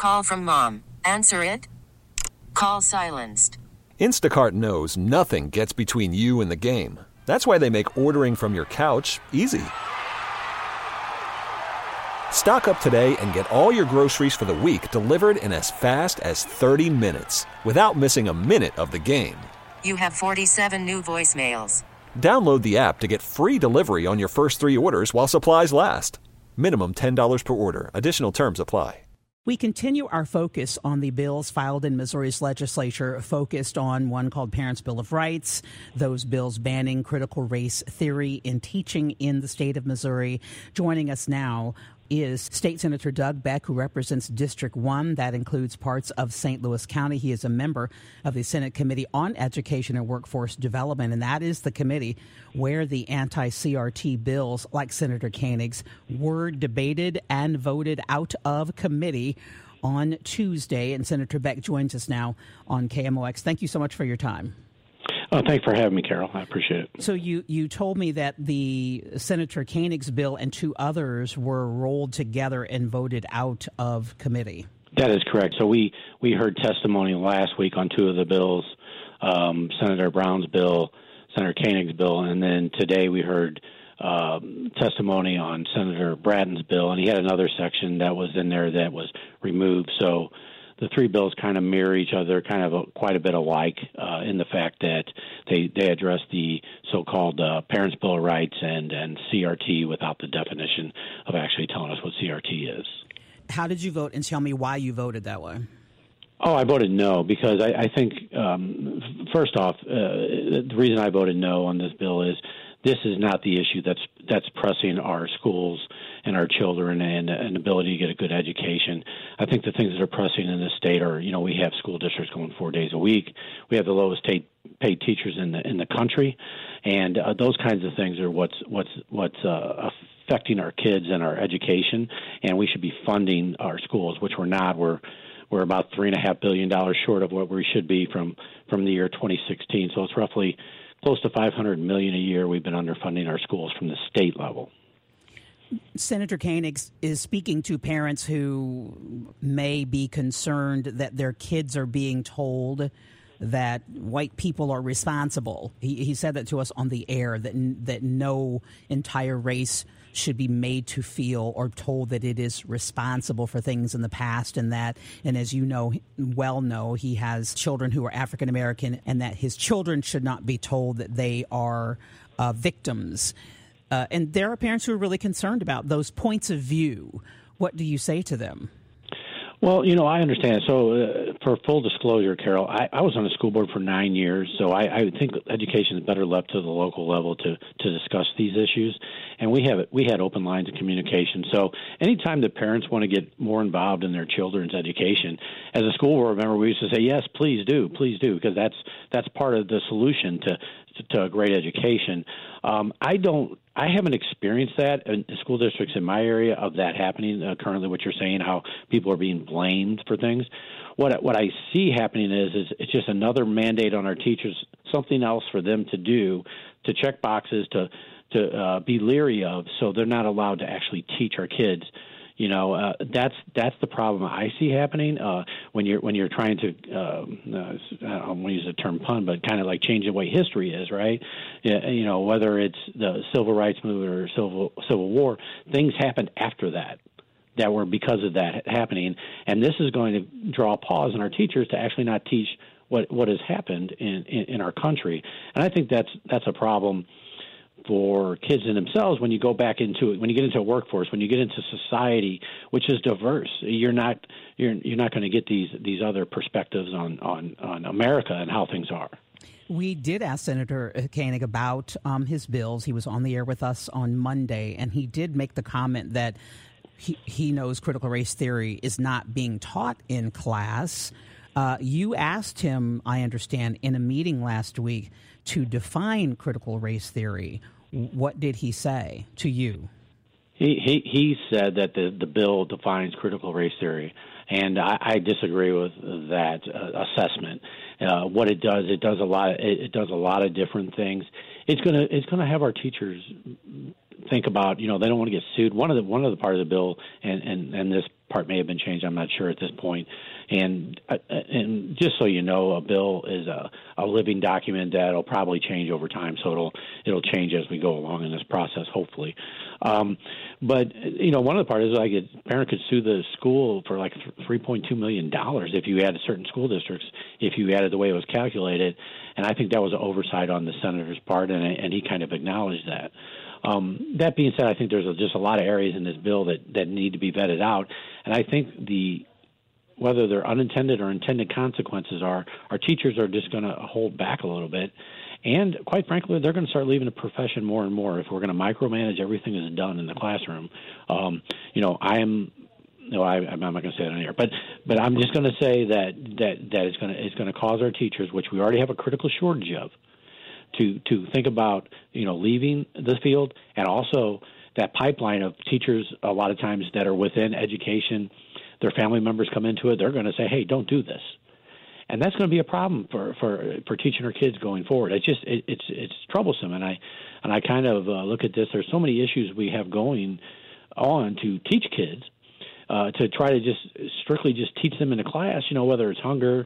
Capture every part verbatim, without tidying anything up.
Call from mom. Answer it. Call silenced. Instacart knows nothing gets between you and the game. That's why they make ordering from your couch easy. Stock up today and get all your groceries for the week delivered in as fast as thirty minutes without missing a minute of the game. You have forty-seven new voicemails. Download the app to get free delivery on your first three orders while supplies last. Minimum ten dollars per order. Additional terms apply. We continue our focus on the bills filed in Missouri's legislature, focused on one called Parents' Bill of Rights, those bills banning critical race theory in teaching in the state of Missouri. Joining us now is State Senator Doug Beck, who represents District one. That includes parts of Saint Louis County. He is a member of the Senate Committee on Education and Workforce Development, and that is the committee where the anti-C R T bills, like Senator Koenig's, were debated and voted out of committee on Tuesday. And Senator Beck joins us now on K M O X. Thank you so much for your time. Oh, thanks for having me, Carol. I appreciate it. So you, you told me that the Senator Koenig's bill and two others were rolled together and voted out of committee. That is correct. So we, we heard testimony last week on two of the bills, um, Senator Brown's bill, Senator Koenig's bill, and then today we heard um, testimony on Senator Bratton's bill, and he had another section that was in there that was removed. So the three bills kind of mirror each other, kind of a, quite a bit alike uh, in the fact that they, they address the so-called uh, Parents' Bill of Rights and, and C R T without the definition of actually telling us what C R T is. How did you vote, and tell me why you voted that way? Oh, I voted no because I, I think, um, first off, uh, the reason I voted no on this bill is this is not the issue that's that's pressing our schools and our children and an ability to get a good education. I think the things that are pressing in this state are, you know, we have school districts going four days a week. We have the lowest paid, paid teachers in the in the country, and uh, those kinds of things are what's what's what's uh, affecting our kids and our education. And we should be funding our schools, which we're not. We're we're about three and a half billion dollars short of what we should be from from the year twenty sixteen. So it's roughly close to five hundred million dollars a year we've been underfunding our schools from the state level. Senator Koenig is speaking to parents who may be concerned that their kids are being told that white people are responsible. He, he said that to us on the air, that that no entire race should be made to feel or told that it is responsible for things in the past, and that, and as you know, well know, he has children who are African American, and that his children should not be told that they are uh, victims. Uh, and there are parents who are really concerned about those points of view. What do you say to them? Well, you know, I understand. So uh, for full disclosure, Carol, I, I was on the school board for nine years, so I, I think education is better left to the local level to, to discuss these issues. And we have we had open lines of communication. So anytime the parents want to get more involved in their children's education, as a school board member, we used to say, yes, please do, please do, because that's that's part of the solution to to a great education. Um, I don't, I haven't experienced that in the school districts in my area of that happening uh, currently. What you're saying, how people are being blamed for things. What what I see happening is is it's just another mandate on our teachers, something else for them to do, to check boxes, to to uh, be leery of, so they're not allowed to actually teach our kids. You know, uh, that's that's the problem I see happening uh, when you're when you're trying to um, uh, I don't want to use the term pun, but kind of like change the way history is, right? Yeah, you know, whether it's the civil rights movement or civil civil war, things happened after that that were because of that happening, and this is going to draw a pause in our teachers to actually not teach what what has happened in, in, in our country, and I think that's that's a problem for kids in themselves when you go back into it, when you get into a workforce, when you get into society, which is diverse. You're not you're you're not going to get these these other perspectives on, on, on America and how things are. We did ask Senator Koenig about um, his bills. He was on the air with us on Monday, and he did make the comment that he, he knows critical race theory is not being taught in class. Uh, you asked him, I understand, in a meeting last week to define critical race theory. What did he say to you? He he, he said that the, the bill defines critical race theory, and I, I disagree with that uh, assessment. Uh, what it does, it does a lot. Of, it, it does a lot of different things. It's gonna it's gonna have our teachers think about, you know, they don't want to get sued. One of the one of the part of the bill, and, and, and this part may have been changed, I'm not sure at this point. And uh, and just so you know, a bill is a, a living document that'll probably change over time, so it'll it'll change as we go along in this process, hopefully. Um, but you know, one of the parts is like a parent could sue the school for like three point two million dollars if you added certain school districts, if you added the way it was calculated. And I think that was an oversight on the senator's part, and and he kind of acknowledged that. Um, that being said, I think there's a, just a lot of areas in this bill that, that need to be vetted out, and I think the whether they're unintended or intended consequences are, our teachers are just going to hold back a little bit. And quite frankly, they're going to start leaving the profession more and more if we're going to micromanage everything that's done in the classroom. Um, you know, I am no, I, I'm not going to say that on here, but but I'm just going to say that that that it's going to it's going to cause our teachers, which we already have a critical shortage of, to to think about, you know, leaving the field, and also that pipeline of teachers a lot of times that are within education. Their family members come into it, they're going to say, hey, don't do this. And that's going to be a problem for, for, for teaching our kids going forward. It's just it, it's it's troublesome, and I and I kind of uh, look at this. There's so many issues we have going on to teach kids, uh, to try to just strictly just teach them in a class. You know, whether it's hunger,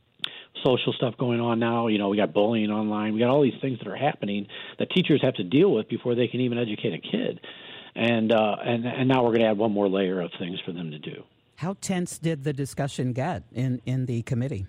social stuff going on now. You know, we got bullying online. We got all these things that are happening that teachers have to deal with before they can even educate a kid. And uh, and and now we're going to add one more layer of things for them to do. How tense did the discussion get in, in the committee?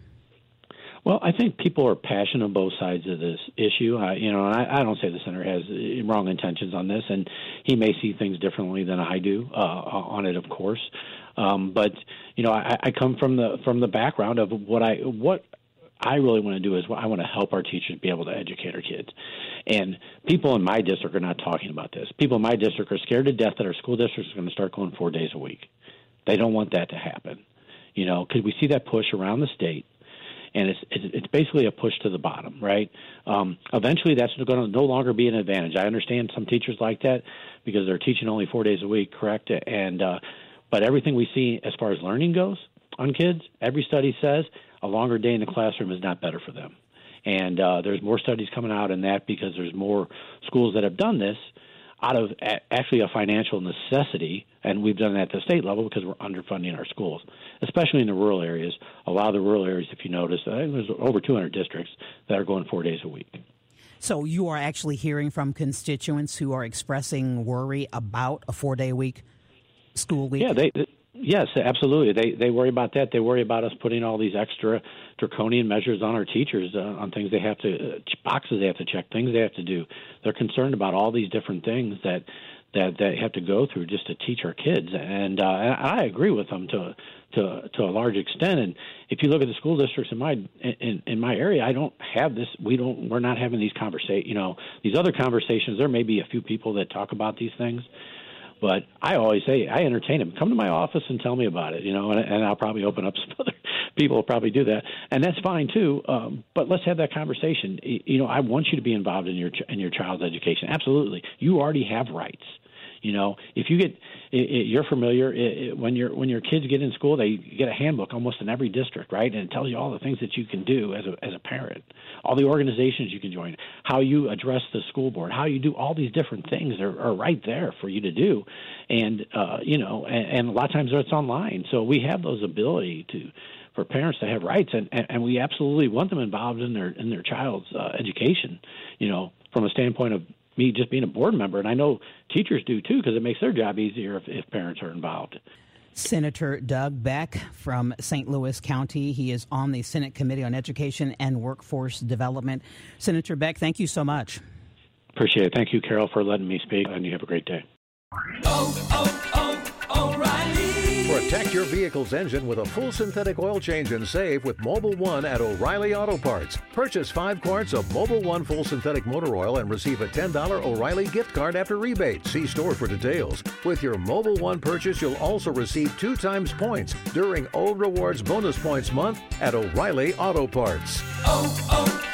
Well, I think people are passionate on both sides of this issue. I, you know, and I, I don't say the senator has wrong intentions on this, and he may see things differently than I do uh, on it, of course. Um, but you know, I, I come from the from the background of what I what I really want to do is I want to help our teachers be able to educate our kids. And people in my district are not talking about this. People in my district are scared to death that our school district is going to start going four days a week. They don't want that to happen, you know, because we see that push around the state, and it's it's basically a push to the bottom, right? Um, eventually, that's going to no longer be an advantage. I understand some teachers like that because they're teaching only four days a week, correct? And uh, but everything we see as far as learning goes on kids, every study says a longer day in the classroom is not better for them. And uh, there's more studies coming out in that because there's more schools that have done this out of actually a financial necessity, and we've done that at the state level because we're underfunding our schools, especially in the rural areas. A lot of the rural areas, if you notice, I think there's over two hundred districts that are going four days a week. So you are actually hearing from constituents who are expressing worry about a four-day-a-week school week? Yeah, they, they yes, absolutely. They they worry about that. They worry about us putting all these extra draconian measures on our teachers, uh, on things they have to, uh, boxes they have to check, things they have to do. They're concerned about all these different things that that they have to go through just to teach our kids. And uh, I agree with them to to to a large extent. And if you look at the school districts in my in, in my area, I don't have this. We don't. We're not having these conversations. You know, these other conversations. There may be a few people that talk about these things. But I always say, I entertain them. Come to my office and tell me about it, you know, and, and I'll probably open up some other people will probably do that. And that's fine, too. Um, but let's have that conversation. You know, I want you to be involved in your in your child's education. Absolutely. You already have rights. You know, if you get, you're familiar, when your when your kids get in school, they get a handbook almost in every district, right? And it tells you all the things that you can do as a as a parent, all the organizations you can join, how you address the school board, how you do all these different things are, are right there for you to do. And, uh, you know, and, and a lot of times it's online. So we have those ability to, for parents to have rights, and, and, and we absolutely want them involved in their in their child's uh, education, you know, from a standpoint of me just being a board member, and I know teachers do too because it makes their job easier if, if parents are involved. Senator Doug Beck from Saint Louis County. He is on the Senate Committee on Education and Workforce Development. Senator Beck, thank you so much. Appreciate it. Thank you, Carol, for letting me speak, and you have a great day. Oh, oh, oh, O'Reilly. Protect your vehicle's engine with a full synthetic oil change and save with Mobil one at O'Reilly Auto Parts. Purchase five quarts of Mobil one full synthetic motor oil and receive a ten dollars O'Reilly gift card after rebate. See store for details. With your Mobil one purchase, you'll also receive two times points during O Rewards Bonus Points Month at O'Reilly Auto Parts. Oh,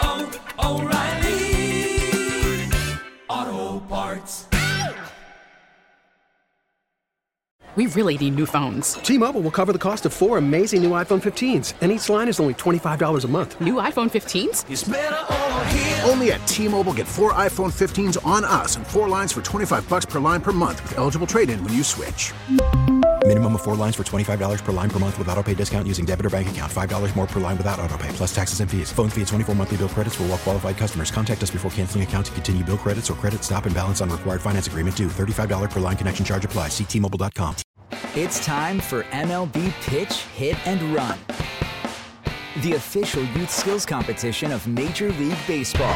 oh, oh, O'Reilly Auto Parts. We really need new phones. T-Mobile will cover the cost of four amazing new iPhone fifteens, and each line is only twenty-five dollars a month. New iPhone fifteens? It's better over here. Only at T-Mobile, get four iPhone fifteens on us and four lines for twenty-five bucks per line per month with eligible trade-in when you switch. Minimum of four lines for twenty-five dollars per line per month with autopay discount using debit or bank account. five dollars more per line without autopay, plus taxes and fees. Phone fee at twenty-four monthly bill credits for well qualified customers. Contact us before canceling account to continue bill credits or credit stop and balance on required finance agreement due. thirty-five dollars per line connection charge applies. See T Mobile dot com. It's time for M L B Pitch, Hit, and Run, the official youth skills competition of Major League Baseball.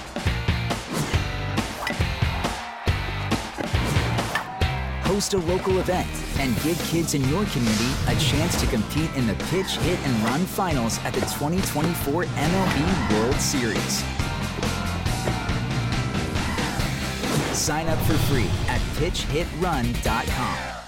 Host a local event and give kids in your community a chance to compete in the Pitch, Hit, and Run finals at the twenty twenty-four M L B World Series. Sign up for free at pitch hit run dot com.